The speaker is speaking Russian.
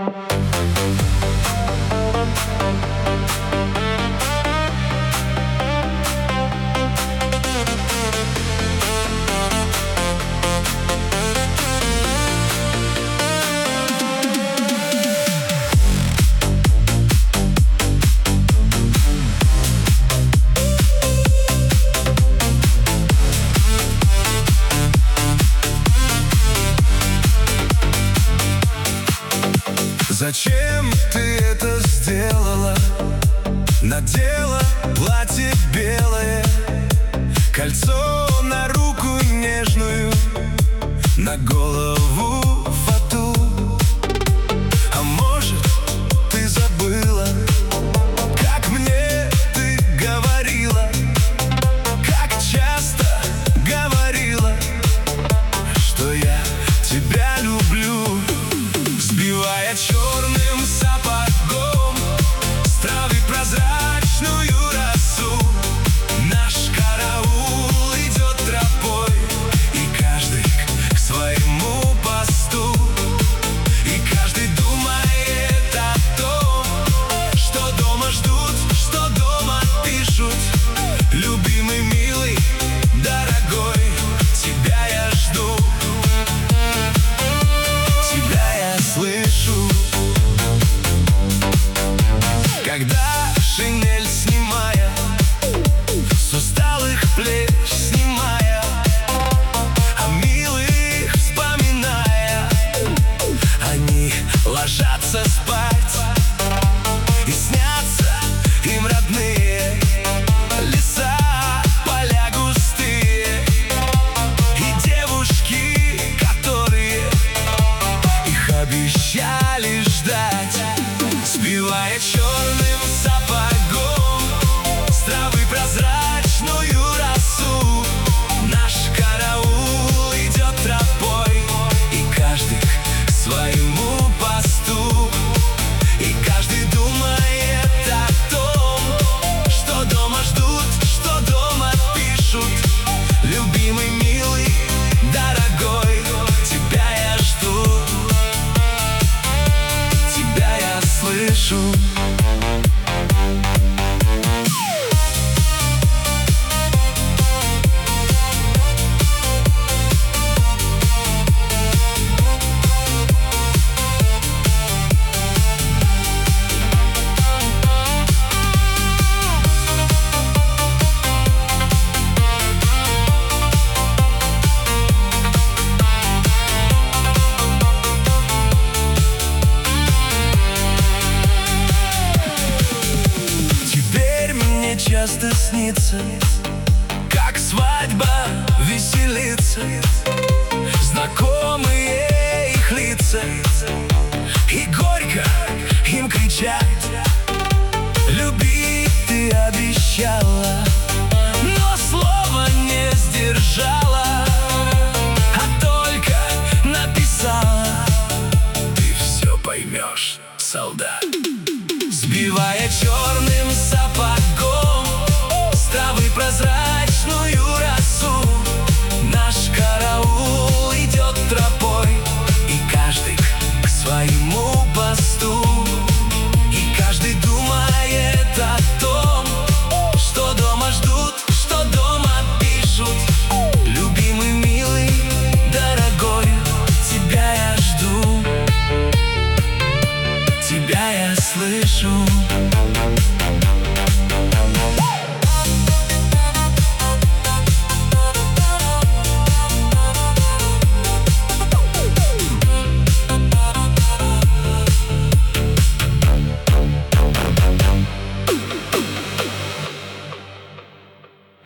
Зачем ты это сделала? Надела платье белое, кольцо на руку нежную, на голову фату. А может, ты забыла, как мне ты говорила, как часто говорила, что я тебя люблю, сбивая черным сапогом с травы прозрачную росу. Наш караул идет тропой, и каждый к своему посту, и каждый думает о том, что дома ждут, что дома пишут. Любимый, милый, дорогой, тебя я жду, тебя я слышу. Когда шинель снимая, с усталых плеч снимая, о милых вспоминая, они ложатся спать, и снятся им родные леса, поля густые, и девушки, которые их обещали ждать, сбивая черным сапогом с травы прозрачную росу. Наш караул идет тропой, и каждый к своему посту, и каждый думает о том, что дома ждут, что дома пишут. Любимый, милый, дорогой, тебя я жду, тебя я слышу. Часто снится, как свадьба веселится, знакомые их лица, и горько им кричат: любить ты обещала, но слова не сдержала, а только написала. Ты все поймешь, солдат. Сбивая черным сапогом с травы прозрачную росу, наш караул идет тропой, и каждый к своему посту, и каждый думает о том, что дома ждут, что дома пишут. Любимый, милый, дорогой, тебя я жду, тебя я слышу.